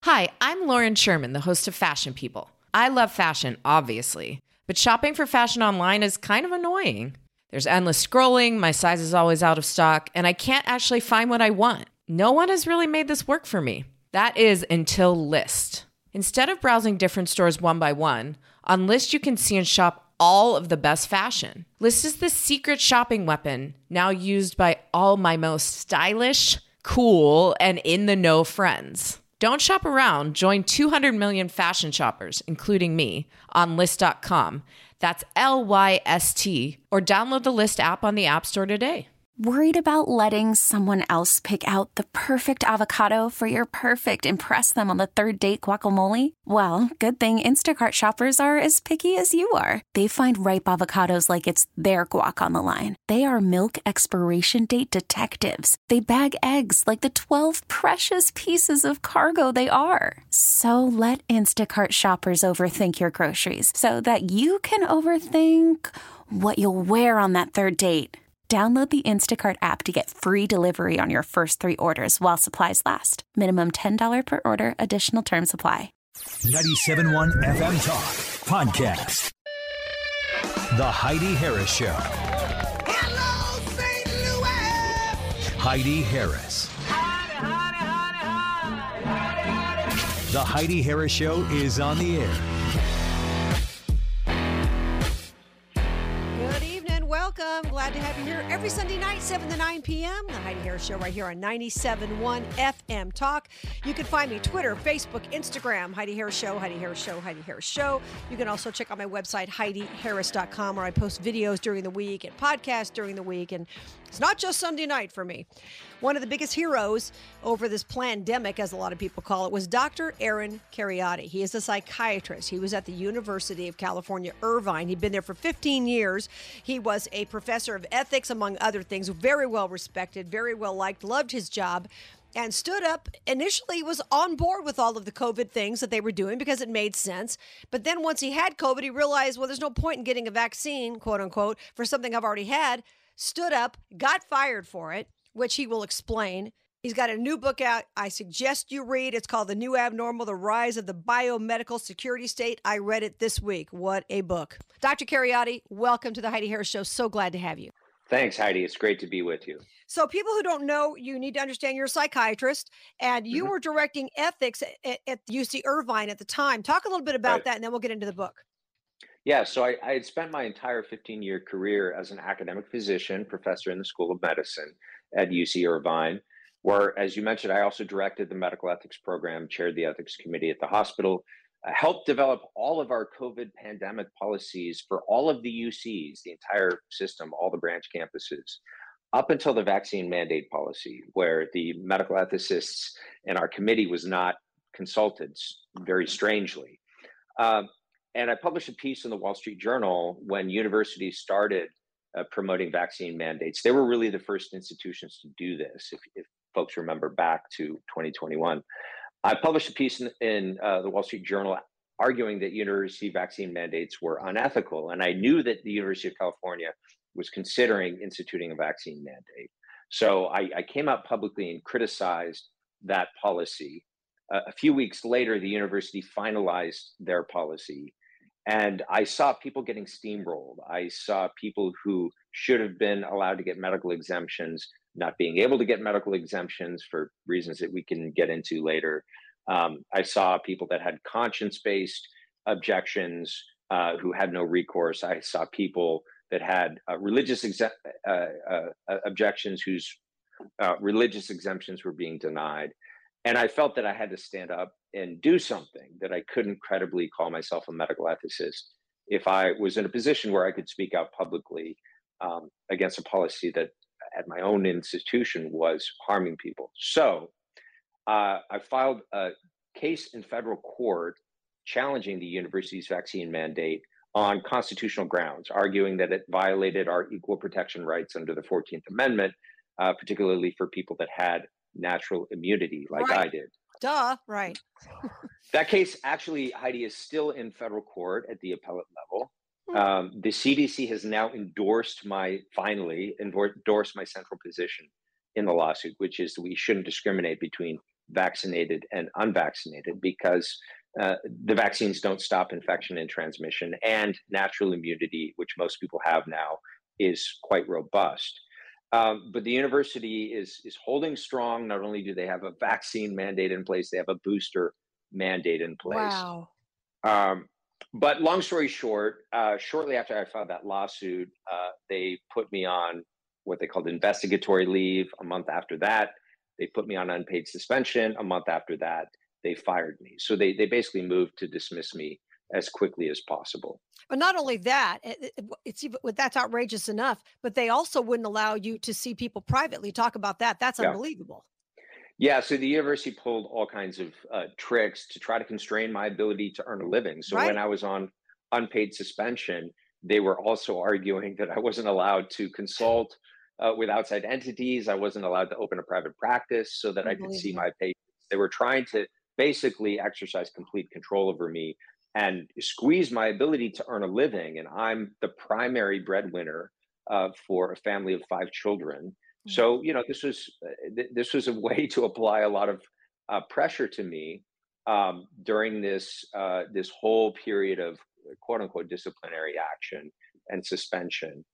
Hi, I'm Lauren Sherman, the host of Fashion People. I love fashion, obviously, but shopping for fashion online is kind of annoying. There's endless scrolling, my size is always out of stock, and I can't actually find what I want. No one has really made this work for me. That is until Lyst. Instead of browsing different stores one by one, on Lyst you can see and shop all of the best fashion. Lyst is the secret shopping weapon now used by all my most stylish, cool, and in-the-know friends. Don't shop around. Join 200 million fashion shoppers, including me, on Lyst.com. That's Lyst, or download the Lyst app on the App Store today. Worried about letting someone else pick out the perfect avocado for your perfect impress them on the third date guacamole? Well, good thing Instacart shoppers are as picky as you are. They find ripe avocados like it's their guac on the line. They are milk expiration date detectives. They bag eggs like the 12 precious pieces of cargo they are. So let Instacart shoppers overthink your groceries so that you can overthink what you'll wear on that third date. Download the Instacart app to get free delivery on your first 3 orders while supplies last. Minimum $10 per order. Additional terms apply. 97.1 FM Talk Podcast. The Heidi Harris Show. Hello, St. Louis. Heidi Harris. The Heidi Harris Show is on the air. Welcome. Glad to have you here every Sunday night, 7 to 9 p.m. The Heidi Harris Show right here on 97.1 FM Talk. You can find me Twitter, Facebook, Instagram, Heidi Harris Show, Heidi Harris Show, Heidi Harris Show. You can also check out my website, HeidiHarris.com, where I post videos during the week and podcasts during the week. And it's not just Sunday night for me. One of the biggest heroes over this pandemic, as a lot of people call it, was Dr. Aaron Kheriaty. He is a psychiatrist. He was at the University of California, Irvine. He'd been there for 15 years. He was a professor of ethics, among other things, very well respected, very well liked, loved his job, and stood up. Initially was on board with all of the COVID things that they were doing because it made sense. But then once he had COVID, he realized, well, there's no point in getting a vaccine, quote unquote, for something I've already had. Stood up, got fired for it, which he will explain. He's got a new book out I suggest you read. It's called The New Abnormal, The Rise of the Biomedical Security State. I read it this week. What a book. Dr. Kheriaty, welcome to the Heidi Harris Show. So glad to have you. Thanks, Heidi. It's great to be with you. So people who don't know, you need to understand you're a psychiatrist, and you were directing ethics at UC Irvine at the time. Talk a little bit about that, and then we'll get into the book. Yeah, so I had spent my entire 15-year career as an academic physician, professor in the School of Medicine at UC Irvine, where, as you mentioned, I also directed the medical ethics program, chaired the ethics committee at the hospital, helped develop all of our COVID pandemic policies for all of the UCs, the entire system, all the branch campuses, up until the vaccine mandate policy, where the medical ethicists in our committee was not consulted, very strangely. And I published a piece in the Wall Street Journal when universities started promoting vaccine mandates. They were really the first institutions to do this, if folks remember back to 2021. I published a piece in the Wall Street Journal arguing that university vaccine mandates were unethical. And I knew that the University of California was considering instituting a vaccine mandate. So I came out publicly and criticized that policy. A few weeks later, the university finalized their policy. And I saw people getting steamrolled. I saw people who should have been allowed to get medical exemptions not being able to get medical exemptions for reasons that we can get into later. I saw people that had conscience-based objections who had no recourse. I saw people that had religious objections whose religious exemptions were being denied. And I felt that I had to stand up and do something, that I couldn't credibly call myself a medical ethicist if I was in a position where I could speak out publicly against a policy that at my own institution was harming people. So I filed a case in federal court challenging the university's vaccine mandate on constitutional grounds, arguing that it violated our equal protection rights under the 14th Amendment, particularly for people that had natural immunity like I did. Duh, right. That case actually, Heidi, is still in federal court at the appellate level. The CDC has now endorsed my central position in the lawsuit, which is that we shouldn't discriminate between vaccinated and unvaccinated, because the vaccines don't stop infection and transmission, and natural immunity, which most people have now, is quite robust. But the university is holding strong. Not only do they have a vaccine mandate in place, they have a booster mandate in place. Wow. But long story short, shortly after I filed that lawsuit, they put me on what they called investigatory leave. A month after that, they put me on unpaid suspension. A month after that, they fired me. So they basically moved to dismiss me as quickly as possible. But not only that, it's even, that's outrageous enough, but they also wouldn't allow you to see people privately. Talk about that. That's Yeah. unbelievable. Yeah, so the university pulled all kinds of tricks to try to constrain my ability to earn a living. So Right. when I was on unpaid suspension, they were also arguing that I wasn't allowed to consult with outside entities. I wasn't allowed to open a private practice so that I could see Unbelievable. my patients. They were trying to basically exercise complete control over me and squeeze my ability to earn a living. And I'm the primary breadwinner for a family of 5 children. So, this was a way to apply a lot of pressure to me during this whole period of quote unquote disciplinary action and suspension.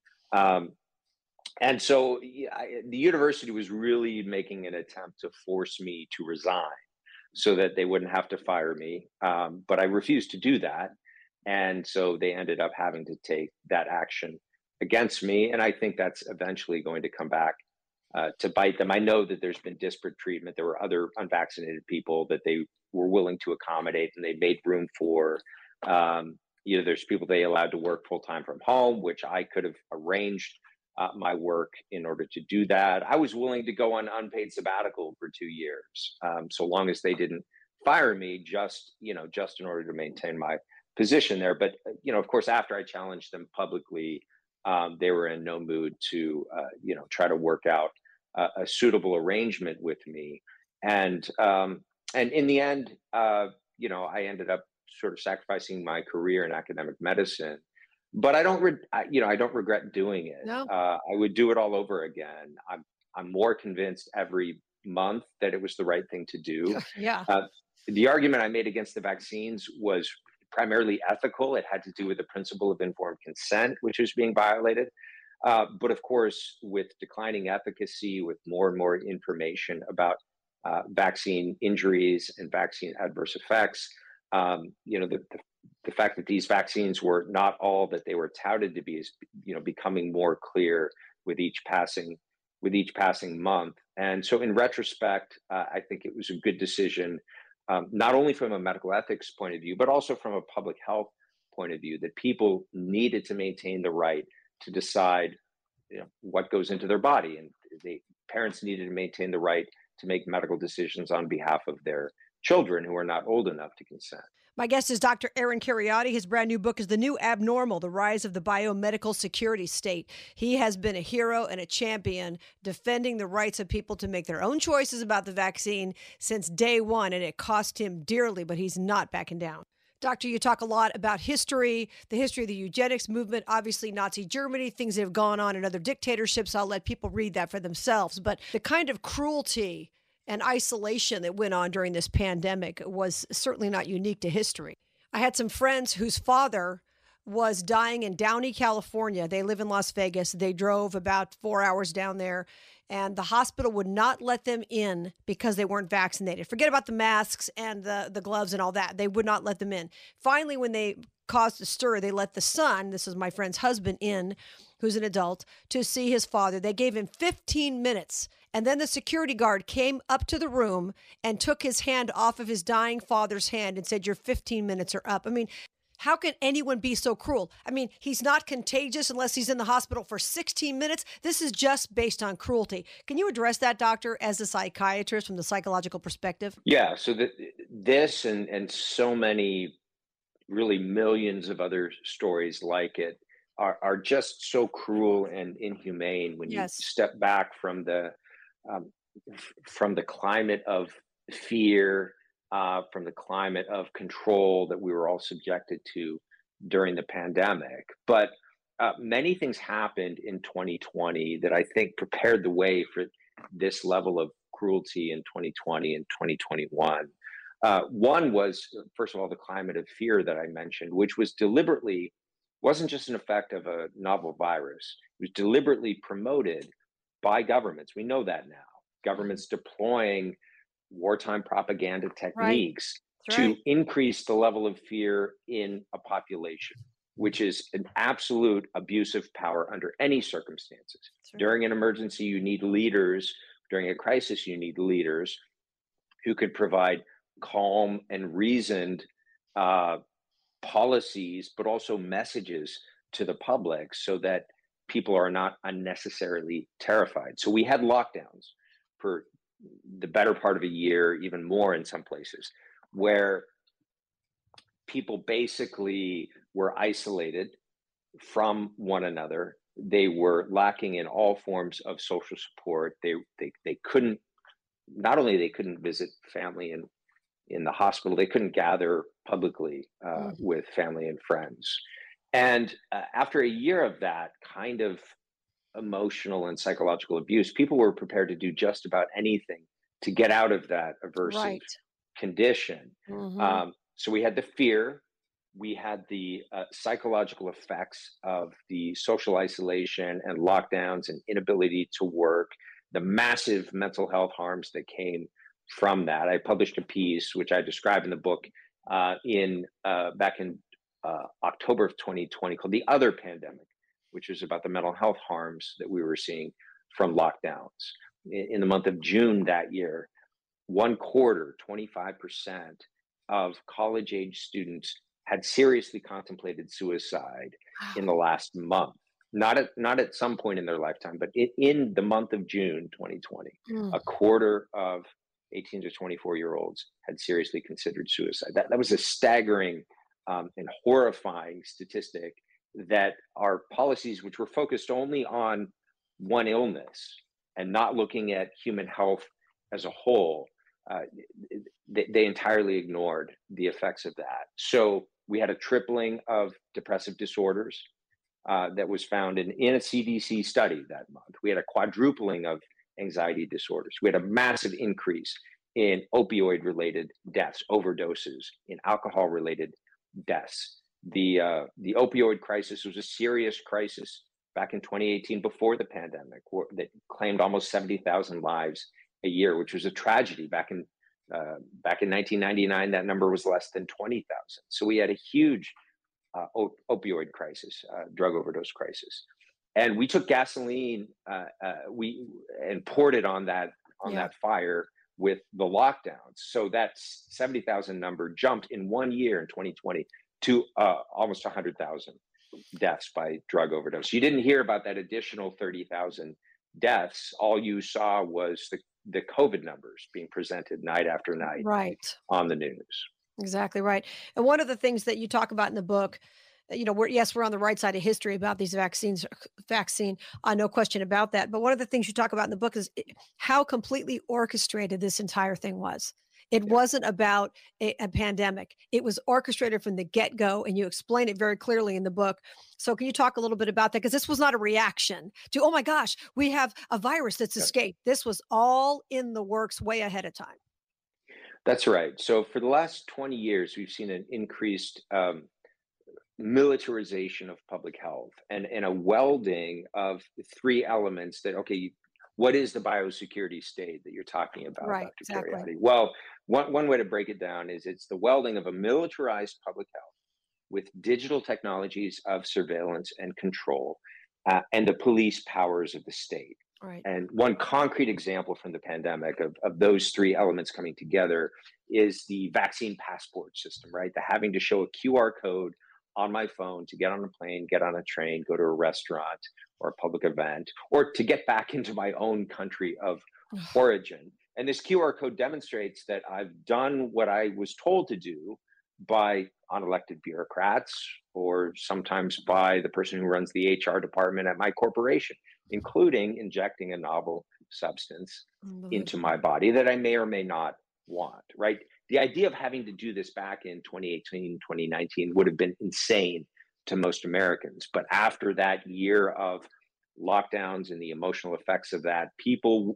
And so the university was really making an attempt to force me to resign so that they wouldn't have to fire me. But I refused to do that. And so they ended up having to take that action against me. And I think that's eventually going to come back to bite them. I know that there's been disparate treatment. There were other unvaccinated people that they were willing to accommodate and they made room for. There's people they allowed to work full time from home, which I could have arranged my work in order to do that. I was willing to go on unpaid sabbatical for 2 years, so long as they didn't fire me, just in order to maintain my position there. But of course, after I challenged them publicly, they were in no mood to try to work out a suitable arrangement with me. And in the end, I ended up sort of sacrificing my career in academic medicine. But I don't regret doing it. No. I would do it all over again. I'm more convinced every month that it was the right thing to do. Yeah. The argument I made against the vaccines was primarily ethical. It had to do with the principle of informed consent, which was being violated. But of course, with declining efficacy, with more and more information about vaccine injuries and vaccine adverse effects, the fact that these vaccines were not all that they were touted to be is, becoming more clear with each passing month. And so, in retrospect, I think it was a good decision, not only from a medical ethics point of view, but also from a public health point of view, that people needed to maintain the right to decide, what goes into their body, and parents needed to maintain the right to make medical decisions on behalf of their children who are not old enough to consent. My guest is Dr. Aaron Kheriaty. His brand new book is The New Abnormal, The Rise of the Biomedical Security State. He has been a hero and a champion defending the rights of people to make their own choices about the vaccine since day one, and it cost him dearly, but he's not backing down. Doctor, you talk a lot about history, the history of the eugenics movement, obviously Nazi Germany, things that have gone on in other dictatorships. I'll let people read that for themselves. But the kind of cruelty and isolation that went on during this pandemic was certainly not unique to history. I had some friends whose father was dying in Downey, California. They live in Las Vegas. They drove about 4 hours down there, and the hospital would not let them in because they weren't vaccinated. Forget about the masks and the gloves and all that. They would not let them in. Finally, when they caused a stir, they let the son, this is my friend's husband, in, who's an adult, to see his father. They gave him 15 minutes. And then the security guard came up to the room and took his hand off of his dying father's hand and said, "Your 15 minutes are up." I mean, how can anyone be so cruel? I mean, he's not contagious unless he's in the hospital for 16 minutes. This is just based on cruelty. Can you address that, doctor, as a psychiatrist from the psychological perspective? Yeah, so this and so many, really millions of other stories like it are just so cruel and inhumane when you step back from the climate of fear, from the climate of control that we were all subjected to during the pandemic. But many things happened in 2020 that I think prepared the way for this level of cruelty in 2020 and 2021. One was, first of all, the climate of fear that I mentioned, which was deliberately, wasn't just an effect of a novel virus. It was deliberately promoted by governments. We know that now. Governments deploying wartime propaganda techniques to increase the level of fear in a population, which is an absolute abuse of power under any circumstances. During an emergency, you need leaders. During a crisis, you need leaders who could provide calm and reasoned policies, but also messages to the public so that people are not unnecessarily terrified. So we had lockdowns for the better part of a year, even more in some places, where people basically were isolated from one another. They were lacking in all forms of social support. They couldn't, not only they couldn't visit family in the hospital, they couldn't gather publicly with family and friends. And after a year of that kind of emotional and psychological abuse, people were prepared to do just about anything to get out of that aversive condition. So we had the fear, we had the psychological effects of the social isolation and lockdowns and inability to work, the massive mental health harms that came from that. I published a piece, which I describe in the book, back in October of 2020, called The Other Pandemic, which was about the mental health harms that we were seeing from lockdowns. In the month of June that year, 25% of college-age students had seriously contemplated suicide in the last month. Not at some point in their lifetime, but in the month of June 2020, a quarter of 18 to 24-year-olds had seriously considered suicide. That was a staggering and horrifying statistic that our policies, which were focused only on one illness and not looking at human health as a whole, they entirely ignored the effects of that. So we had a tripling of depressive disorders that was found in a CDC study that month. We had a quadrupling of anxiety disorders. We had a massive increase in opioid-related deaths, overdoses, in alcohol-related deaths. The opioid crisis was a serious crisis back in 2018 before the pandemic that claimed almost 70,000 lives a year, which was a tragedy. Back in 1999, that number was less than 20,000. So we had a huge opioid crisis, drug overdose crisis, and we took gasoline and poured it on that fire with the lockdowns. So that 70,000 number jumped in 1 year in 2020 to almost 100,000 deaths by drug overdose. You didn't hear about that additional 30,000 deaths. All you saw was the COVID numbers being presented night after night on the news. Exactly right. And one of the things that you talk about in the book, we're on the right side of history about these vaccine, no question about that. But one of the things you talk about in the book is how completely orchestrated this entire thing was. It wasn't about a pandemic. It was orchestrated from the get-go, and you explain it very clearly in the book. So can you talk a little bit about that? Because this was not a reaction to, oh my gosh, we have a virus that's escaped. This was all in the works way ahead of time. That's right. So for the last 20 years, we've seen an increased militarization of public health and a welding of three elements that, what is the biosecurity state that you're talking about, Dr. Exactly. Cariati? Well, one way to break it down is it's the welding of a militarized public health with digital technologies of surveillance and control and the police powers of the state. Right. And one concrete example from the pandemic of those three elements coming together is the vaccine passport system, right? The having to show a QR code on my phone to get on a plane, get on a train, go to a restaurant or a public event, or to get back into my own country of origin. And this QR code demonstrates that I've done what I was told to do by unelected bureaucrats, or sometimes by the person who runs the HR department at my corporation, including injecting a novel substance into my body that I may or may not want, right? The idea of having to do this back in 2018, 2019 would have been insane to most Americans. But after that year of lockdowns and the emotional effects of that, people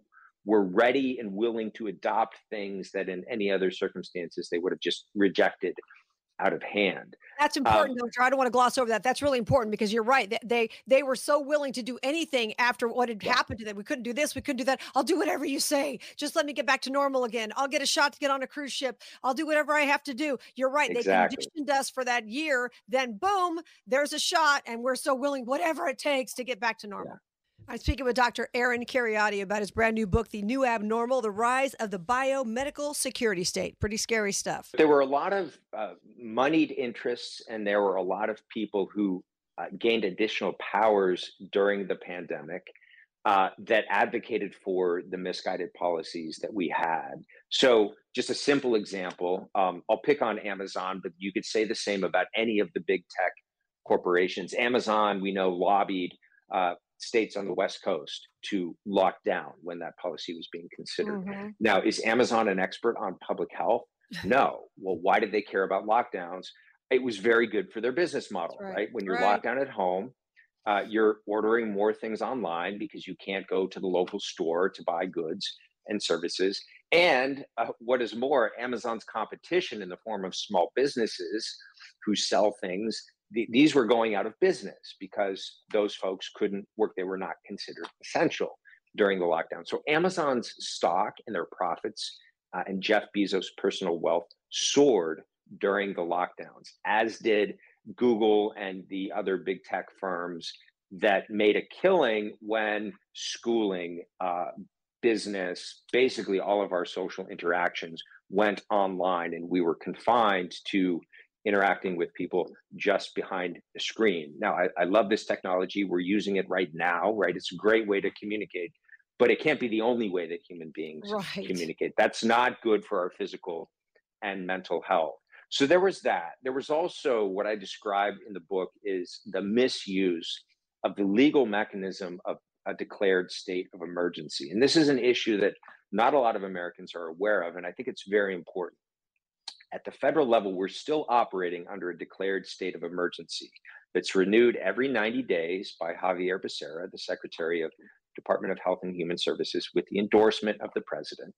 were ready and willing to adopt things that in any other circumstances they would have just rejected out of hand. That's important, Doctor. I don't want to gloss over that. That's really important because you're right. They were so willing to do anything after what had happened to them. We couldn't do this. We couldn't do that. I'll do whatever you say. Just let me get back to normal again. I'll get a shot to get on a cruise ship. I'll do whatever I have to do. You're right. Exactly. They conditioned us for that year. Then boom, there's a shot, and we're so willing, whatever it takes to get back to normal. Yeah. I'm speaking with Dr. Aaron Kheriaty about his brand new book, The New Abnormal, The Rise of the Biomedical Security State. Pretty scary stuff. There were a lot of moneyed interests, and there were a lot of people who gained additional powers during the pandemic that advocated for the misguided policies that we had. So just a simple example, I'll pick on Amazon, but you could say the same about any of the big tech corporations. Amazon, we know, lobbied states on the West Coast to lock down when that policy was being considered. Mm-hmm. Now, is Amazon an expert on public health? No. Well, why did they care about lockdowns? It was very good for their business model, right? When you're locked down at home, you're ordering more things online because you can't go to the local store to buy goods and services. And what is more, Amazon's competition in the form of small businesses who sell things, these were going out of business because those folks couldn't work. They were not considered essential during the lockdown. So Amazon's stock and their profits and Jeff Bezos' personal wealth soared during the lockdowns, as did Google and the other big tech firms that made a killing when schooling, business, basically all of our social interactions went online, and we were confined to interacting with people just behind a screen. Now, I love this technology. We're using it right now, right? It's a great way to communicate, but it can't be the only way that human beings communicate. That's not good for our physical and mental health. So there was that. There was also what I described in the book is the misuse of the legal mechanism of a declared state of emergency. And this is an issue that not a lot of Americans are aware of, and I think it's very important. At the federal level, we're still operating under a declared state of emergency that's renewed every 90 days by Xavier Becerra, the Secretary of Department of Health and Human Services, with the endorsement of the president.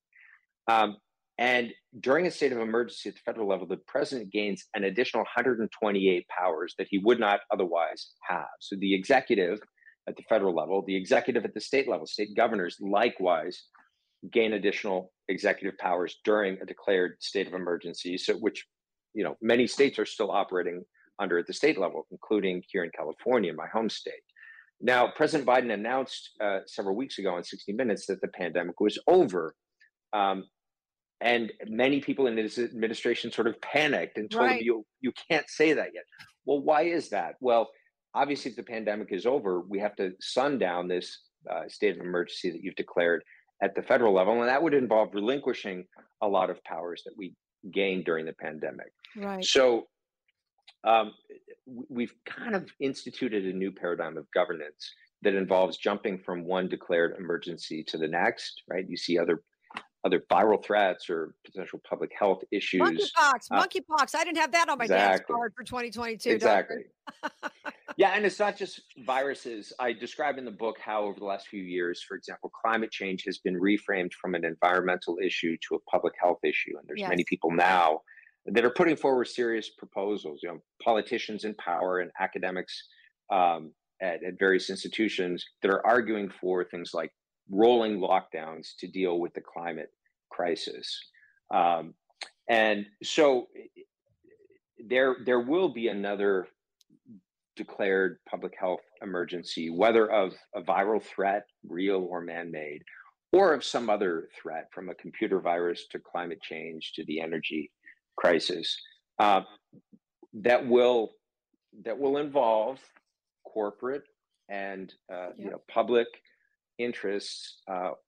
And during a state of emergency at the federal level, the president gains an additional 128 powers that he would not otherwise have. So the executive at the federal level, the executive at the state level, state governors likewise gain additional executive powers during a declared state of emergency, so which, many states are still operating under at the state level, including here in California, my home state. Now, President Biden announced several weeks ago on 60 Minutes that the pandemic was over. And many people in his administration sort of panicked and told him, you can't say that yet. Well, why is that? Well, obviously, if the pandemic is over, we have to sundown this state of emergency that you've declared at the federal level, and that would involve relinquishing a lot of powers that we gained during the pandemic. Right. So we've kind of instituted a new paradigm of governance that involves jumping from one declared emergency to the next, right? You see other viral threats or potential public health issues. Monkeypox. I didn't have that on my dance card for 2022. Exactly. Yeah, and it's not just viruses. I describe in the book how over the last few years, for example, climate change has been reframed from an environmental issue to a public health issue. And there's many people now that are putting forward serious proposals, politicians in power and academics at various institutions that are arguing for things like rolling lockdowns to deal with the climate crisis. And so there will be another declared public health emergency, whether of a viral threat, real or man-made, or of some other threat, from a computer virus to climate change to the energy crisis, that will involve corporate and public interests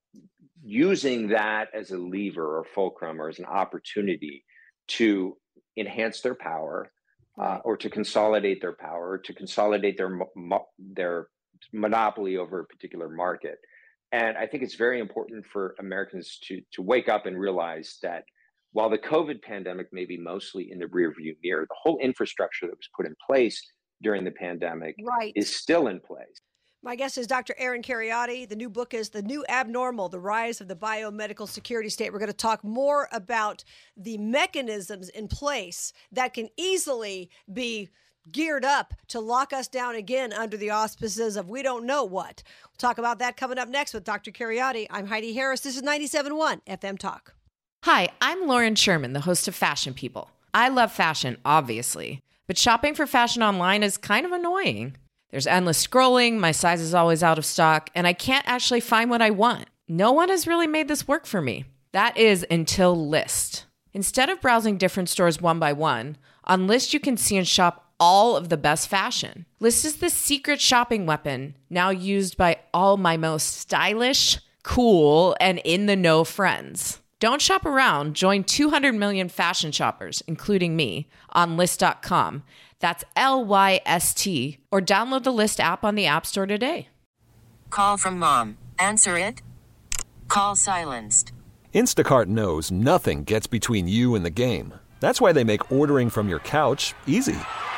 using that as a lever or fulcrum or as an opportunity to enhance their power, or to consolidate their power, to consolidate their monopoly over a particular market. And I think it's very important for Americans to wake up and realize that while the COVID pandemic may be mostly in the rearview mirror, the whole infrastructure that was put in place during the pandemic is still in place. My guest is Dr. Aaron Kheriaty. The new book is The New Abnormal, The Rise of the Biomedical Security State. We're going to talk more about the mechanisms in place that can easily be geared up to lock us down again under the auspices of we don't know what. We'll talk about that coming up next with Dr. Kheriaty. I'm Heidi Harris. This is 97.1 FM Talk. Hi, I'm Lauren Sherman, the host of Fashion People. I love fashion, obviously, but shopping for fashion online is kind of annoying. There's endless scrolling, my size is always out of stock, and I can't actually find what I want. No one has really made this work for me. That is until Lyst. Instead of browsing different stores one by one, on Lyst you can see and shop all of the best fashion. Lyst is the secret shopping weapon now used by all my most stylish, cool, and in-the-know friends. Don't shop around. Join 200 million fashion shoppers, including me, on Lyst.com. That's LYST, or download the Lyst app on the App Store today. Call from mom. Answer it. Call silenced. Instacart knows nothing gets between you and the game. That's why they make ordering from your couch easy.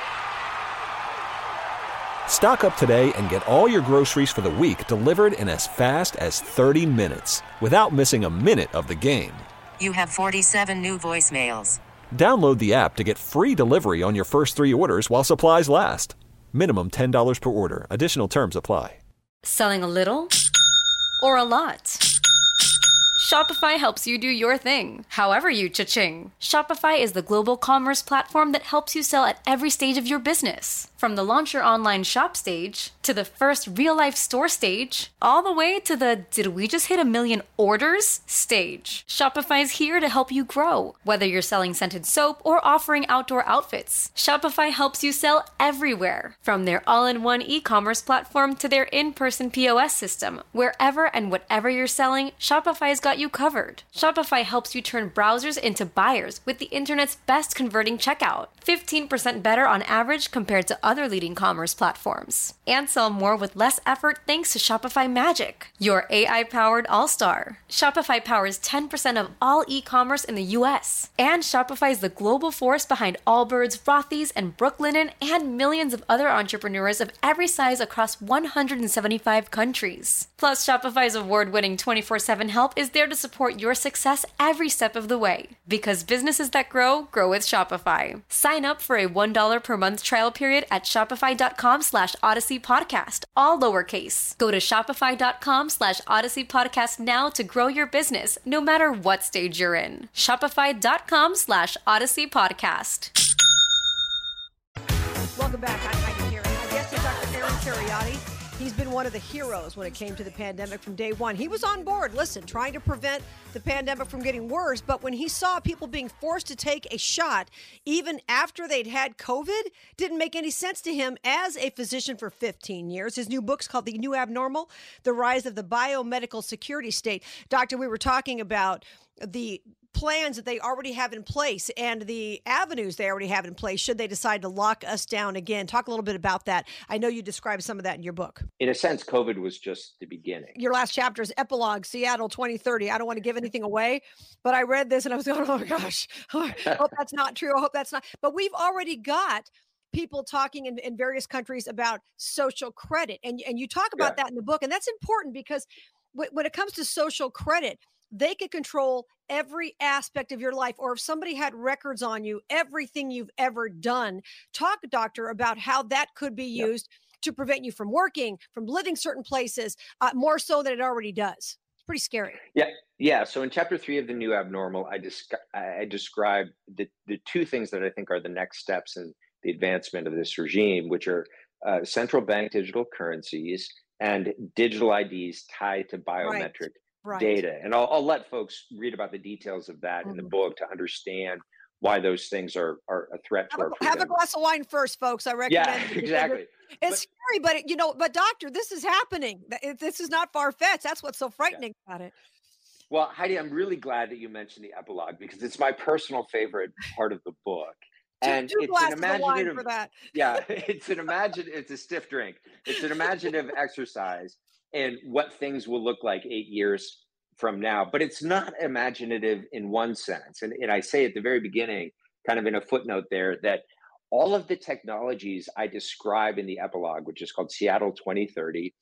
Stock up today and get all your groceries for the week delivered in as fast as 30 minutes without missing a minute of the game. You have 47 new voicemails. Download the app to get free delivery on your first 3 orders while supplies last. Minimum $10 per order. Additional terms apply. Selling a little or a lot? Shopify helps you do your thing, however you cha-ching. Shopify is the global commerce platform that helps you sell at every stage of your business. From the launch your online shop stage, to the first real-life store stage, all the way to the did we just hit 1 million orders stage. Shopify's here to help you grow. Whether you're selling scented soap or offering outdoor outfits, Shopify helps you sell everywhere. From their all-in-one e-commerce platform to their in-person POS system, wherever and whatever you're selling, Shopify's got you covered. Shopify helps you turn browsers into buyers with the internet's best converting checkout. 15% better on average compared to other leading commerce platforms. And sell more with less effort thanks to Shopify Magic, your AI-powered all-star. Shopify powers 10% of all e-commerce in the US. And Shopify is the global force behind Allbirds, Rothy's, and Brooklinen, and millions of other entrepreneurs of every size across 175 countries. Plus, Shopify's award-winning 24/7 help is there to support your success every step of the way. Because businesses that grow, grow with Shopify. Sign up for a $1 per month trial period at shopify.com/Odyssey Podcast, all lowercase. Go to shopify.com/Odyssey Podcast now to grow your business, no matter what stage you're in. Shopify.com/Odyssey Podcast. Welcome back. I'm Heidi Harris. My guest is Dr. Aaron Kheriaty. He's been one of the heroes when it came to the pandemic from day one. He was on board, listen, trying to prevent the pandemic from getting worse. But when he saw people being forced to take a shot, even after they'd had COVID, didn't make any sense to him as a physician for 15 years. His new book's called The New Abnormal, The Rise of the Biomedical Security State. Doctor, we were talking about the plans that they already have in place and the avenues they already have in place should they decide to lock us down again. Talk a little bit about that. I know you described some of that in your book. In a sense, COVID was just the beginning. Your last chapter is Epilogue, Seattle 2030. I don't want to give anything away, but I read this and I was going, oh my gosh, I hope that's not true. I hope that's not. But we've already got people talking in various countries about social credit. And you talk about that in the book. And that's important because when it comes to social credit, they could control every aspect of your life, or if somebody had records on you, everything you've ever done. Talk, doctor, about how that could be used to prevent you from working, from living certain places, more so than it already does. It's pretty scary. Yeah. So in chapter 3 of The New Abnormal, I describe the 2 things that I think are the next steps in the advancement of this regime, which are central bank digital currencies and digital IDs tied to biometric data. And I'll let folks read about the details of that in the book to understand why those things are a threat to our freedom. Have a glass of wine first, folks. I recommend. Yeah, exactly. It's scary, but doctor, this is happening. This is not far-fetched. That's what's so frightening about it. Well, Heidi, I'm really glad that you mentioned the epilogue because it's my personal favorite part of the book. And it's an imaginative for that. It's a stiff drink. It's an imaginative exercise in what things will look like 8 years from now. But it's not imaginative in one sense. And I say at the very beginning, kind of in a footnote there, that all of the technologies I describe in the epilogue, which is called Seattle 2030,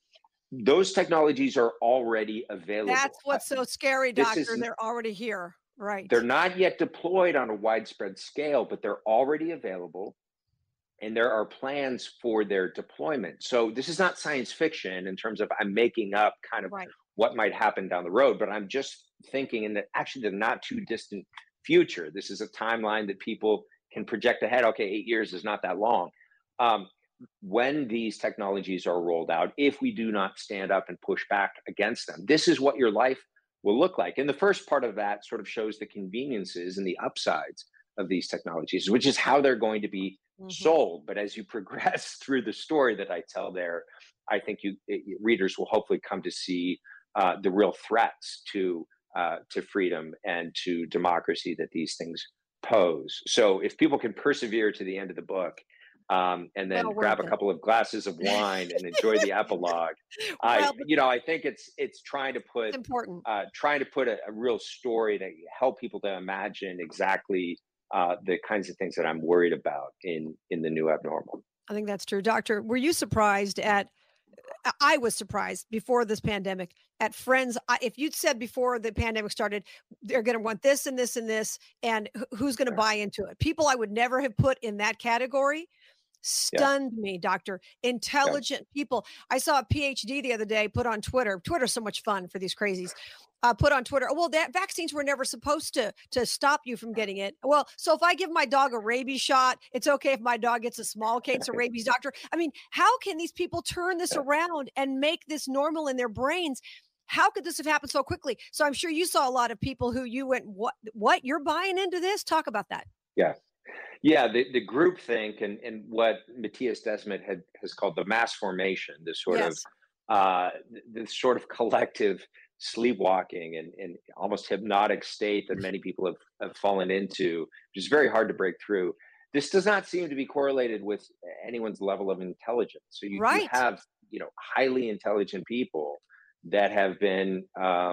those technologies are already available. That's what's so scary, This doctor. is They're already here. Right. They're not yet deployed on a widespread scale, but they're already available, and there are plans for their deployment. So this is not science fiction in terms of I'm making up kind of Right. what might happen down the road, but I'm just thinking in the not too distant future. This is a timeline that people can project ahead. Okay, 8 years is not that long. When these technologies are rolled out, if we do not stand up and push back against them, this is what your life will look like. And the first part of that sort of shows the conveniences and the upsides of these technologies, which is how they're going to be sold. But as you progress through the story that I tell there, I think readers will hopefully come to see the real threats to freedom and to democracy that these things pose. So if people can persevere to the end of the book, and then grab a couple of glasses of wine and enjoy the epilogue, I think it's trying to put a real story to help people to imagine exactly the kinds of things that I'm worried about in the new abnormal. I think that's true. Doctor, were you surprised I was surprised before this pandemic at friends. If you'd said before the pandemic started, they're going to want this and this and this, and who's going to buy into it? People I would never have put in that category stunned me, doctor. Intelligent people. I saw a PhD the other day put on Twitter. Twitter's so much fun for these crazies. Put on Twitter, well, that vaccines were never supposed to stop you from getting it. Well, so if I give my dog a rabies shot, it's okay if my dog gets a small case of rabies, doctor. I mean, how can these people turn this around and make this normal in their brains? How could this have happened so quickly? So I'm sure you saw a lot of people who you went, what, you're buying into this? Talk about that. Yeah, the groupthink and what Matthias Desmet has called the mass formation, this sort of collective sleepwalking and almost hypnotic state that many people have fallen into, which is very hard to break through. This does not seem to be correlated with anyone's level of intelligence. So you have, highly intelligent people that have been, I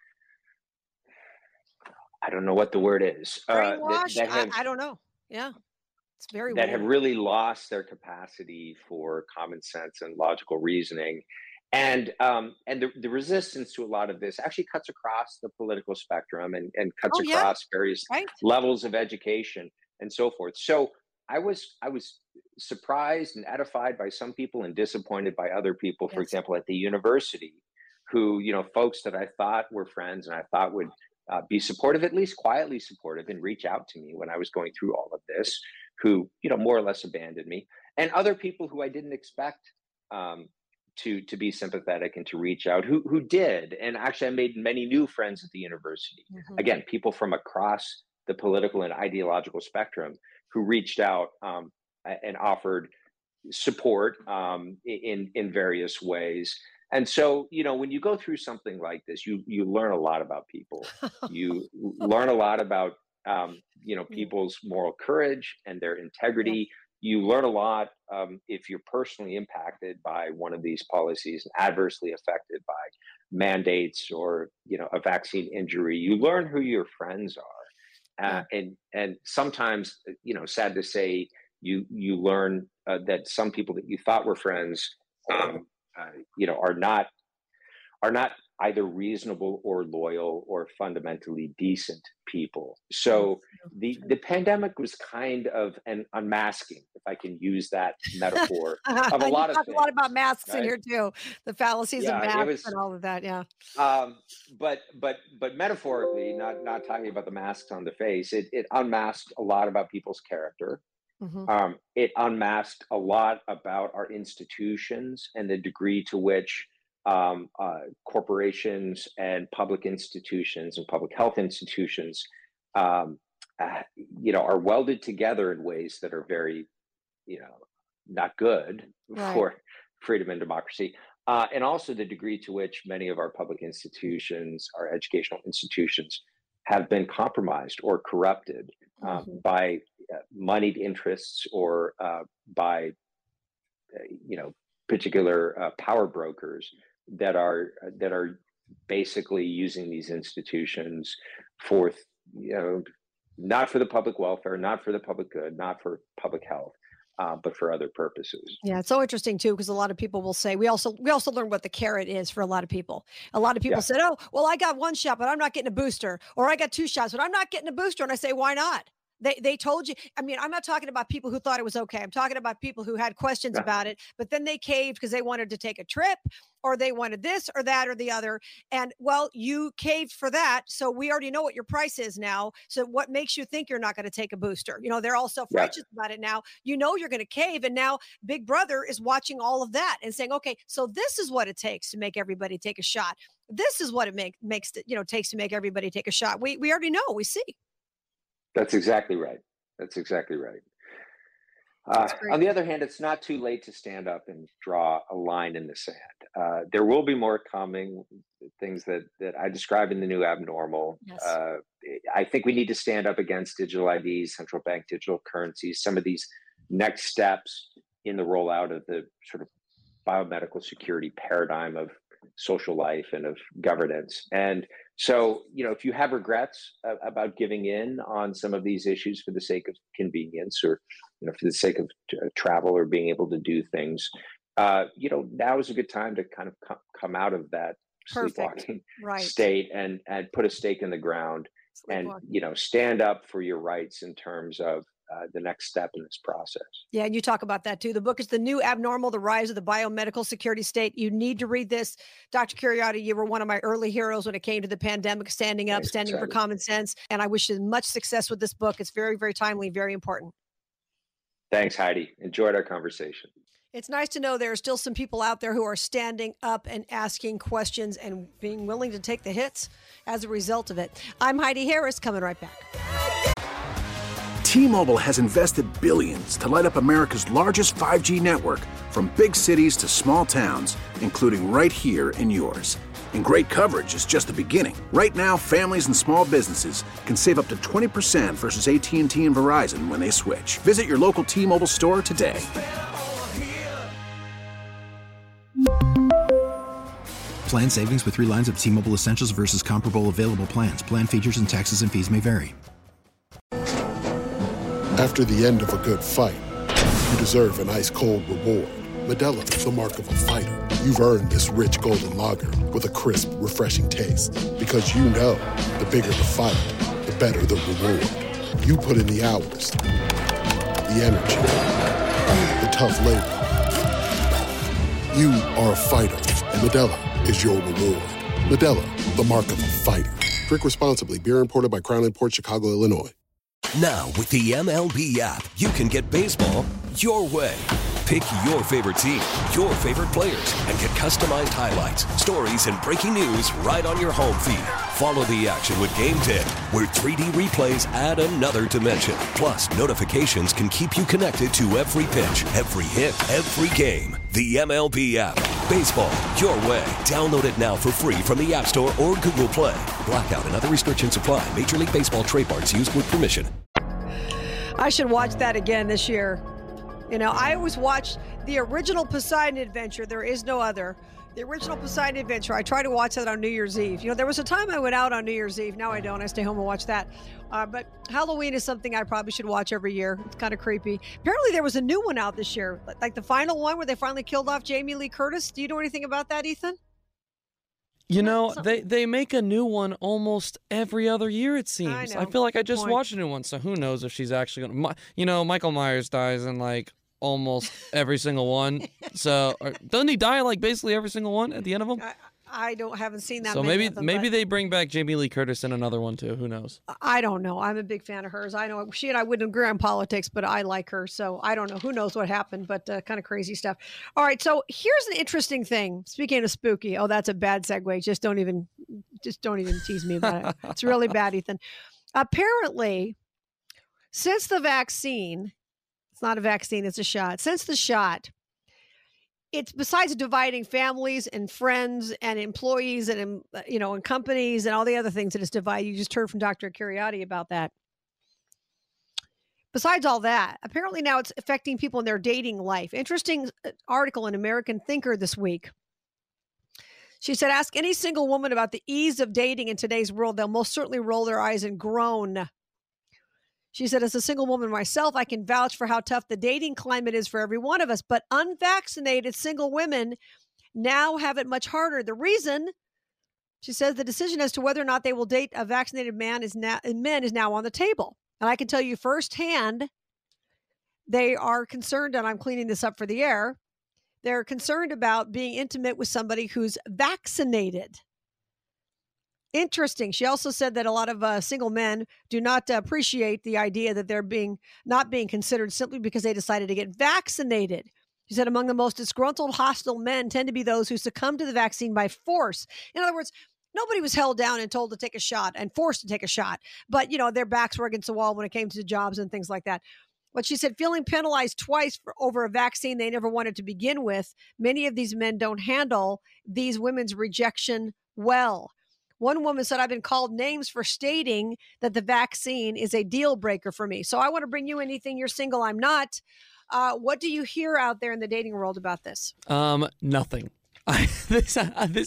don't know what the word is. Brainwashed? I don't know. Yeah. It's very weird. Have really lost their capacity for common sense and logical reasoning. And the resistance to a lot of this actually cuts across the political spectrum and cuts across various levels of education and so forth. So I was surprised and edified by some people and disappointed by other people, for example, at the university, who, folks that I thought were friends and I thought would be supportive, at least quietly supportive, and reach out to me when I was going through all of this, who, more or less abandoned me, and other people who I didn't expect to be sympathetic and to reach out, who did. And actually, I made many new friends at the university. Again, people from across the political and ideological spectrum who reached out and offered support in various ways. And so, when you go through something like this, you learn a lot about people. You learn a lot about, people's moral courage and their integrity. You learn a lot if you're personally impacted by one of these policies and adversely affected by mandates or, a vaccine injury. You learn who your friends are. And sometimes, sad to say, you learn that some people that you thought were friends, are not either reasonable or loyal or fundamentally decent people. So the pandemic was kind of an unmasking, if I can use that metaphor, of a lot of things. A lot about masks in here too, the fallacies of masks and all of that. Yeah. But metaphorically, not talking about the masks on the face, it unmasked a lot about people's character. It unmasked a lot about our institutions and the degree to which corporations and public institutions and public health institutions, are welded together in ways that are very, not good for freedom and democracy. And also the degree to which many of our public institutions, our educational institutions, have been compromised or corrupted by moneyed interests or by, particular power brokers that are basically using these institutions for, not for the public welfare, not for the public good, not for public health, but for other purposes. Yeah, it's so interesting too, because a lot of people will say we also learn what the carrot is for a lot of people. A lot of people said, "Oh, well, I got one shot, but I'm not getting a booster," or "I got 2 shots, but I'm not getting a booster." And I say, "Why not?" They told you. I mean, I'm not talking about people who thought it was okay. I'm talking about people who had questions about it, but then they caved because they wanted to take a trip, or they wanted this or that or the other. And well, you caved for that, so we already know what your price is now. So what makes you think you're not going to take a booster? You know, they're all self-righteous about it now. You know you're going to cave, and now Big Brother is watching all of that and saying, "Okay, so this is what it takes to make everybody take a shot. This is what it takes to make everybody take a shot." We already know. We see. That's exactly right. That's exactly right. On the other hand, it's not too late to stand up and draw a line in the sand. There will be more coming, things that I describe in the new abnormal. Yes. I think we need to stand up against digital IDs, central bank digital currencies, some of these next steps in the rollout of the sort of biomedical security paradigm of social life and of governance. And so, if you have regrets about giving in on some of these issues for the sake of convenience, or, for the sake of travel or being able to do things, now is a good time to kind of come out of that sleepwalking state and put a stake in the ground and, stand up for your rights in terms of the next step in this process. Yeah, and you talk about that too. The book is The New Abnormal, The Rise of the Biomedical Security State. You need to read this. Dr. Kheriaty, you were one of my early heroes when it came to the pandemic, standing up, standing for common sense. And I wish you much success with this book. It's very, very timely, very important. Thanks, Heidi. Enjoyed our conversation. It's nice to know there are still some people out there who are standing up and asking questions and being willing to take the hits as a result of it. I'm Heidi Harris, coming right back. T-Mobile has invested billions to light up America's largest 5G network, from big cities to small towns, including right here in yours. And great coverage is just the beginning. Right now, families and small businesses can save up to 20% versus AT&T and Verizon when they switch. Visit your local T-Mobile store today. Plan savings with 3 lines of T-Mobile Essentials versus comparable available plans. Plan features and taxes and fees may vary. After the end of a good fight, you deserve an ice-cold reward. Modelo is the mark of a fighter. You've earned this rich golden lager with a crisp, refreshing taste. Because you know, the bigger the fight, the better the reward. You put in the hours, the energy, the tough labor. You are a fighter, and Modelo is your reward. Modelo, the mark of a fighter. Drink responsibly. Beer imported by Crown Imports, Chicago, Illinois. Now, with the MLB app, you can get baseball your way. Pick your favorite team, your favorite players, and get customized highlights, stories, and breaking news right on your home feed. Follow the action with Game Day, where 3D replays add another dimension. Plus, notifications can keep you connected to every pitch, every hit, every game. The MLB app. Baseball your way. Download it now for free from the App Store or Google Play. Blackout and other restrictions apply. Major League Baseball trademarks used with permission. I should watch that again this year. I always watch the original Poseidon Adventure. There is no other. The original Poseidon Adventure. I try to watch that on New Year's Eve. There was a time I went out on New Year's Eve. Now I don't. I stay home and watch that. But Halloween is something I probably should watch every year. It's kind of creepy. Apparently there was a new one out this year, like the final one where they finally killed off Jamie Lee Curtis. Do you know anything about that, Ethan? They make a new one almost every other year, it seems. I feel like I just watched a new one, so who knows if she's actually going to... Michael Myers dies in, almost every single one. So, doesn't he die, basically every single one at the end of them? I haven't seen that. So maybe they bring back Jamie Lee Curtis in another one, too. Who knows? I don't know. I'm a big fan of hers. I know she and I wouldn't agree on politics, but I like her. So I don't know. Who knows what happened, but kind of crazy stuff. All right. So here's an interesting thing. Speaking of spooky. Oh, that's a bad segue. Just don't even tease me about it. It's really bad, Ethan. Apparently, since the vaccine, it's not a vaccine, it's a shot. Since the shot, it's besides dividing families and friends and employees and, and companies and all the other things that it's divided. You just heard from Dr. Kheriaty about that. Besides all that, apparently now it's affecting people in their dating life. Interesting article in American Thinker this week. She said, ask any single woman about the ease of dating in today's world. They'll most certainly roll their eyes and groan. She said, as a single woman myself, I can vouch for how tough the dating climate is for every one of us. But unvaccinated single women now have it much harder. The reason, she says, the decision as to whether or not they will date a vaccinated men is now on the table. And I can tell you firsthand, they are concerned, and I'm cleaning this up for the air, they're concerned about being intimate with somebody who's vaccinated. Interesting. She also said that a lot of single men do not appreciate the idea that they're not being considered simply because they decided to get vaccinated. She said among the most disgruntled, hostile men tend to be those who succumb to the vaccine by force. In other words, nobody was held down and told to take a shot and forced to take a shot. But, their backs were against the wall when it came to jobs and things like that. But she said feeling penalized twice over a vaccine they never wanted to begin with, many of these men don't handle these women's rejection well. One woman said, I've been called names for stating that the vaccine is a deal breaker for me. So I want to bring you anything. You're single. I'm not. What do you hear out there in the dating world about this? Nothing. This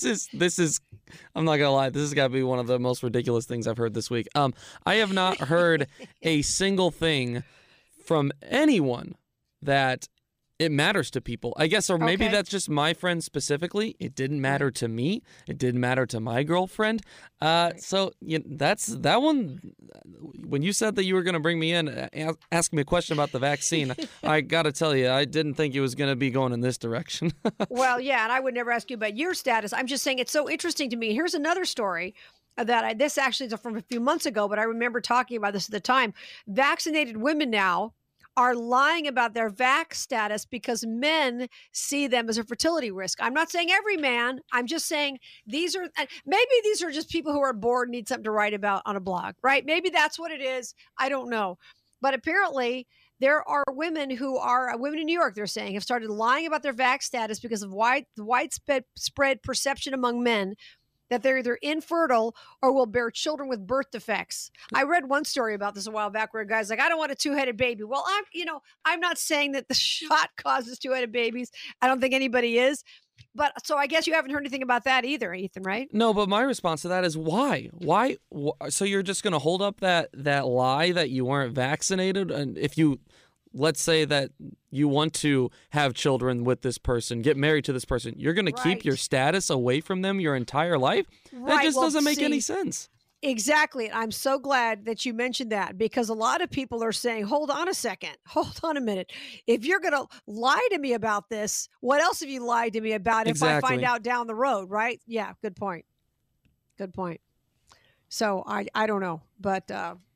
is, I'm not gonna lie, this has got to be one of the most ridiculous things I've heard this week. I have not heard a single thing from anyone that it matters to people, I guess, or maybe that's just my friends specifically. It didn't matter to me. It didn't matter to my girlfriend. So that's that one. When you said that you were going to bring me in, ask me a question about the vaccine, I got to tell you, I didn't think it was going to be going in this direction. Well, yeah, and I would never ask you about your status. I'm just saying it's so interesting to me. Here's another story that this actually is from a few months ago, but I remember talking about this at the time. Vaccinated women now are lying about their vax status because men see them as a fertility risk. I'm not saying every man. I'm just saying these are just people who are bored and need something to write about on a blog, right? Maybe that's what it is. I don't know. But apparently there are women women in New York, they're saying, have started lying about their vax status because of widespread perception among men that they're either infertile or will bear children with birth defects. I read one story about this a while back where a guy's like, I don't want a two-headed baby. Well, I'm not saying that the shot causes two-headed babies. I don't think anybody is. But so I guess you haven't heard anything about that either, Ethan, right? No, but my response to that is why? Why? So you're just going to hold up that lie that you weren't vaccinated? And if you, let's say that you want to have children with this person, get married to this person, you're going to keep your status away from them your entire life? That just doesn't make any sense. Exactly. I'm so glad that you mentioned that, because a lot of people are saying, hold on a second. Hold on a minute. If you're going to lie to me about this, what else have you lied to me about if I find out down the road, right? Yeah, good point. Good point. So I don't know, but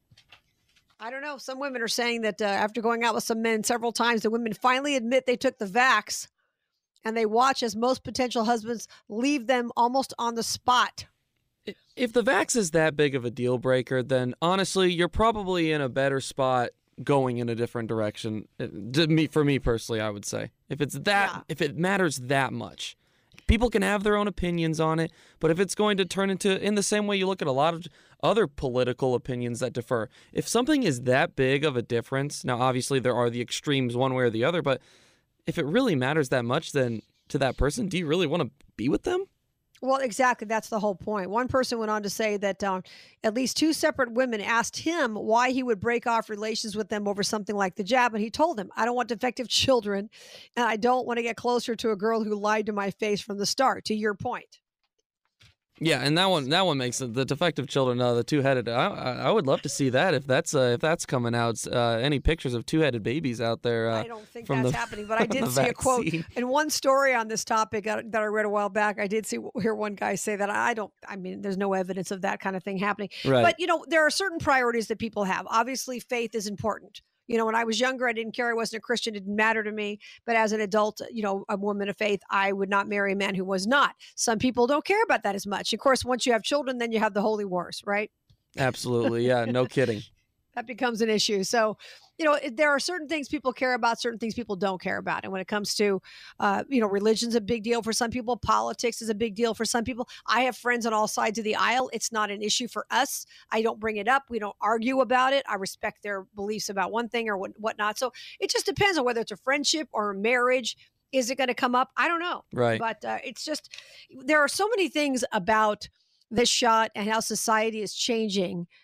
I don't know. Some women are saying that after going out with some men several times, the women finally admit they took the vax, and they watch as most potential husbands leave them almost on the spot. If the vax is that big of a deal breaker, then honestly, you're probably in a better spot going in a different direction. For me personally, I would say, if it matters that much, people can have their own opinions on it. But if it's going to turn into, in the same way you look at a lot of other political opinions that differ, if something is that big of a difference, now obviously there are the extremes one way or the other, but if it really matters that much, then to that person, do you really want to be with them? Well, exactly. That's the whole point. One person went on to say that at least two separate women asked him why he would break off relations with them over something like the jab. And he told them, I don't want defective children, and I don't want to get closer to a girl who lied to my face from the start, to your point. Yeah, and that one makes the defective children, the two-headed. I would love to see that if that's coming out. Any pictures of two-headed babies out there? I don't think that's happening, but I did see a quote in one story on this topic that I read a while back. I did hear one guy say that there's no evidence of that kind of thing happening. Right. But there are certain priorities that people have. Obviously, faith is important. When I was younger, I didn't care. I wasn't a Christian. It didn't matter to me. But as an adult, a woman of faith, I would not marry a man who was not. Some people don't care about that as much. Of course, once you have children, then you have the holy wars, right? Absolutely. Yeah, no kidding. That becomes an issue. So, there are certain things people care about, certain things people don't care about. And when it comes to, religion's a big deal for some people. Politics is a big deal for some people. I have friends on all sides of the aisle. It's not an issue for us. I don't bring it up. We don't argue about it. I respect their beliefs about one thing or whatnot. So it just depends on whether it's a friendship or a marriage. Is it going to come up? I don't know. Right. But it's just, there are so many things about this shot and how society is changing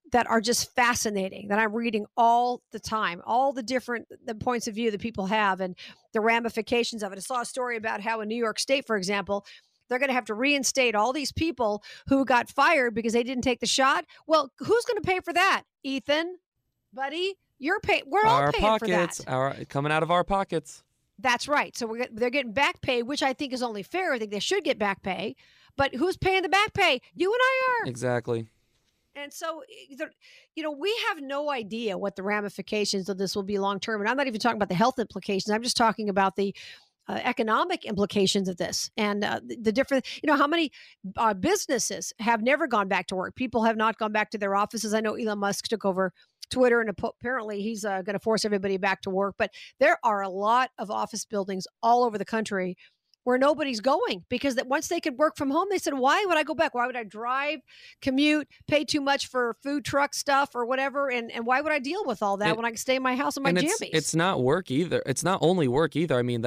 that are just fascinating that I'm reading all the time, all the points of view that people have and the ramifications of it. I saw a story about how in New York State, for example, they're going to have to reinstate all these people who got fired because they didn't take the shot. Well, who's going to pay for that? Ethan, buddy, you're paying. We're all paying for that. Coming out of our pockets. That's right. So they're getting back pay, which I think is only fair. I think they should get back pay. But who's paying the back pay? You and I are. Exactly. And so, we have no idea what the ramifications of this will be long term. And I'm not even talking about the health implications. I'm just talking about the economic implications of this and the different, how many businesses have never gone back to work. People have not gone back to their offices. I know Elon Musk took over Twitter and apparently he's going to force everybody back to work. But there are a lot of office buildings all over the country where nobody's going because that once they could work from home, they said, why would I go back? Why would I drive, commute, pay too much for food truck stuff or whatever? And why would I deal with all that when I can stay in my house in my jammies? It's not work either. It's not only work either. I mean,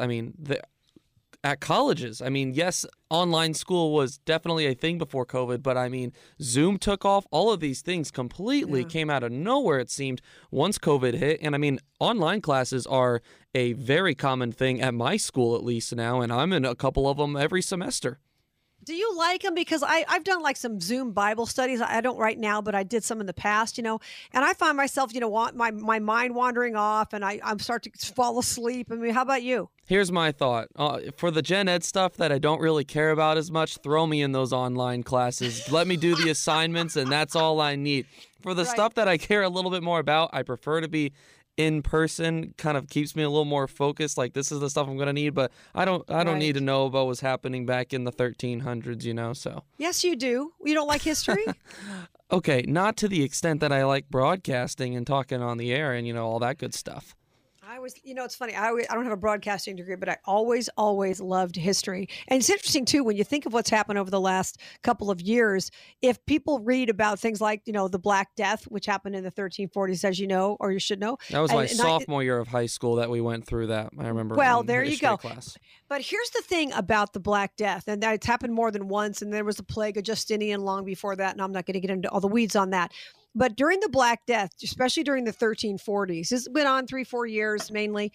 at colleges, yes, online school was definitely a thing before COVID, but Zoom took off. All of these things completely came out of nowhere, it seemed, once COVID hit. And online classes are a very common thing at my school, at least now, and I'm in a couple of them every semester. Do you like them? Because I've done like some Zoom Bible studies. I don't right now, but I did some in the past, and I find myself, my mind wandering off and I'm start to fall asleep. How about you? Here's my thought. For the gen ed stuff that I don't really care about as much, throw me in those online classes. Let me do the assignments, and that's all I need. For the stuff that I care a little bit more about, I prefer to be in person. Kind of keeps me a little more focused. Like, this is the stuff I'm going to need, but I don't need to know about what's happening back in the 1300s, so. Yes, you do. You don't like history? Okay, not to the extent that I like broadcasting and talking on the air and, all that good stuff. I was, it's funny. I don't have a broadcasting degree, but I always loved history. And it's interesting, too, when you think of what's happened over the last couple of years, if people read about things like, the Black Death, which happened in the 1340s, as you know, or you should know. That was my sophomore year of high school that we went through that. I remember. Well, there you go. Class. But here's the thing about the Black Death, and it's happened more than once, and there was the plague of Justinian long before that, and I'm not going to get into all the weeds on that. But during the Black Death, especially during the 1340s, this went on 3-4 years mainly,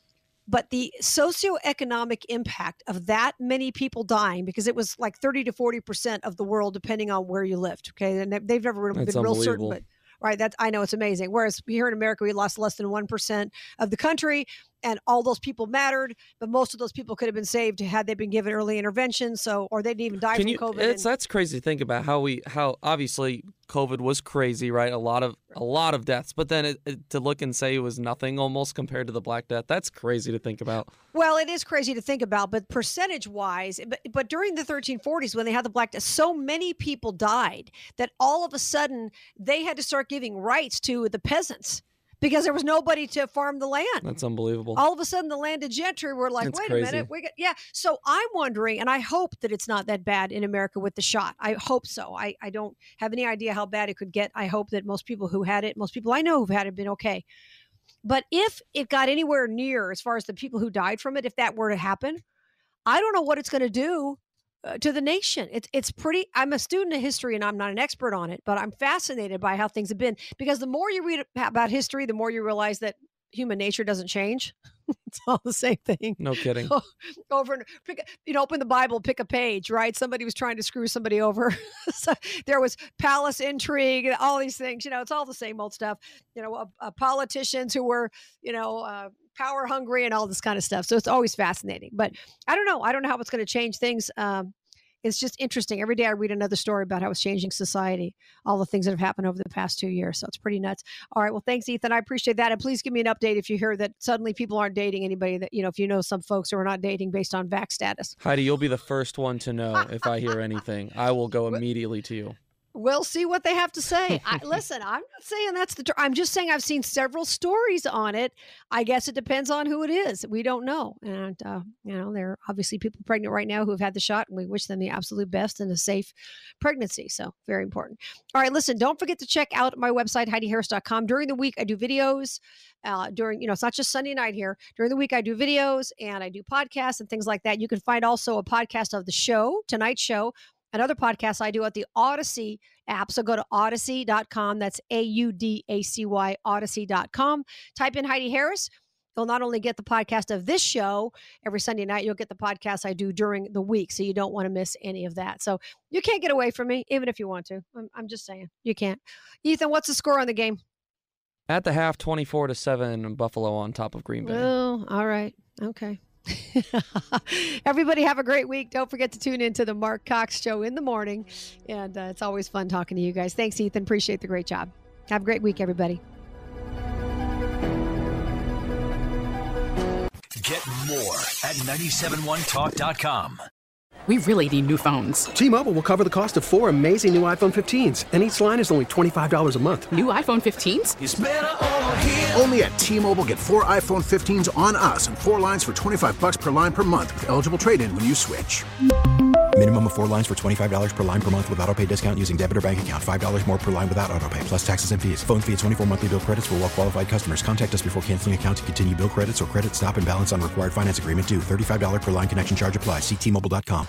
but the socioeconomic impact of that many people dying, because it was like 30 to 40% of the world, depending on where you lived. Okay. And they've never been real certain, but right. I know it's amazing. Whereas here in America, we lost less than 1% of the country. And all those people mattered, but most of those people could have been saved had they been given early intervention. Or they didn't even die from COVID. That's crazy to think about how obviously COVID was crazy, right? A lot of deaths, but then to look and say it was nothing almost compared to the Black Death, that's crazy to think about. Well, it is crazy to think about, but percentage wise, but during the 1340s when they had the Black Death, so many people died that all of a sudden they had to start giving rights to the peasants. Because there was nobody to farm the land. That's unbelievable. All of a sudden, the landed gentry were like, wait a minute. So I'm wondering, and I hope that it's not that bad in America with the shot. I hope so. I don't have any idea how bad it could get. I hope that most people I know who've had it, been okay. But if it got anywhere near, as far as the people who died from it, if that were to happen, I don't know what it's going to do to the nation. It's pretty, I'm a student of history and I'm not an expert on it, but I'm fascinated by how things have been, because the more you read about history, the more you realize that human nature doesn't change. It's all the same thing. No kidding. Over and open the Bible, pick a page, right? Somebody was trying to screw somebody over. So there was palace intrigue, all these things, it's all the same old stuff, politicians who were, power hungry and all this kind of stuff. So it's always fascinating, but I don't know. I don't know how it's going to change things. It's just interesting. Every day I read another story about how it's changing society, all the things that have happened over the past 2 years. So it's pretty nuts. All right. Well, thanks, Ethan. I appreciate that. And please give me an update if you hear that suddenly people aren't dating anybody that, if you know some folks who are not dating based on vax status. Heidi, you'll be the first one to know if I hear anything. I will go immediately to you. We'll see what they have to say. Listen, I'm not saying that's I'm just saying I've seen several stories on it. I guess it depends on who it is. We don't know. And, there are obviously people pregnant right now who have had the shot, and we wish them the absolute best and a safe pregnancy. So very important. All right, listen, don't forget to check out my website, HeidiHarris.com. During the week, I do videos. It's not just Sunday night here. During the week, I do videos and I do podcasts and things like that. You can find also a podcast of the show, tonight's show, and other podcasts I do at the Odyssey app. So go to Odyssey.com. That's AUDACY, Odyssey.com. Type in Heidi Harris. You'll not only get the podcast of this show every Sunday night, you'll get the podcast I do during the week. So you don't want to miss any of that. So you can't get away from me, even if you want to. I'm just saying, you can't. Ethan, what's the score on the game? At the half, 24-7, Buffalo on top of Green Bay. Oh, all right. Okay. Everybody have a great week. Don't forget to tune into the Mark Cox Show in the morning. And it's always fun talking to you guys. Thanks, Ethan. Appreciate the great job. Have a great week, everybody. Get more at 971talk.com. We really need new phones. T-Mobile will cover the cost of 4 amazing new iPhone 15s, and each line is only $25 a month. New iPhone 15s? It's better over here. Only at T-Mobile, get 4 iPhone 15s on us and 4 lines for $25 per line per month with eligible trade-in when you switch. Minimum of 4 lines for $25 per line per month with autopay discount using debit or bank account. $5 more per line without autopay, plus taxes and fees. Phone fee at 24 monthly bill credits for well-qualified customers. Contact us before canceling account to continue bill credits or credit stop and balance on required finance agreement due. $35 per line connection charge applies. See T-Mobile.com.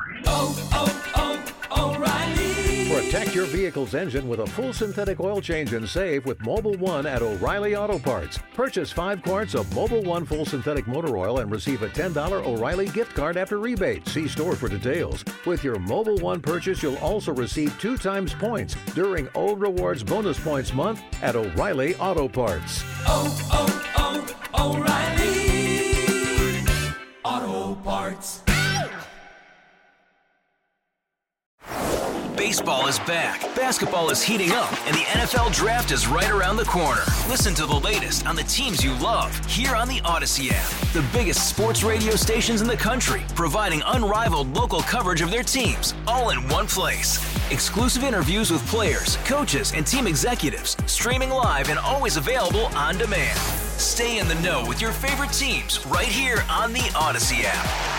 O'Reilly. Protect your vehicle's engine with a full synthetic oil change and save with Mobil 1 at O'Reilly Auto Parts. Purchase 5 quarts of Mobil 1 full synthetic motor oil and receive a $10 O'Reilly gift card after rebate. See store for details. With your Mobil 1 purchase, you'll also receive 2 times points during O Rewards Bonus Points Month at O'Reilly Auto Parts. O'Reilly Auto Parts. Baseball is back, basketball is heating up, and the NFL Draft is right around the corner. Listen to the latest on the teams you love here on the Odyssey app. The biggest sports radio stations in the country, providing unrivaled local coverage of their teams, all in one place. Exclusive interviews with players, coaches, and team executives, streaming live and always available on demand. Stay in the know with your favorite teams right here on the Odyssey app.